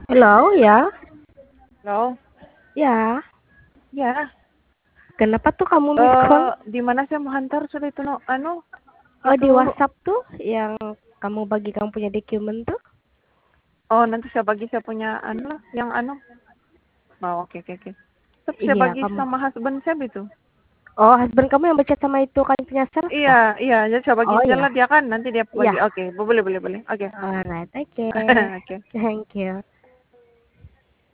Halo, ya? Halo? Ya. Ya, Kenapa tuh kamu miss call? di mana saya mau hantar sudah itu Oh, itu di WhatsApp tuh yang kamu bagi kamu punya dokumen tuh? oh nanti saya bagi saya punya lah, yang Oh, oke oke oke. Tapi saya Iya, bagi kamu. sama husband saya itu. Oh, husband kamu yang berchat sama itu kan punya sales Iya, kah? iya, jadi saya bagi Oh saja ya. lah dia kan nanti dia bagi. Iya. Oke, boleh boleh boleh. Oke. Alright, oke. Oke. Thank you.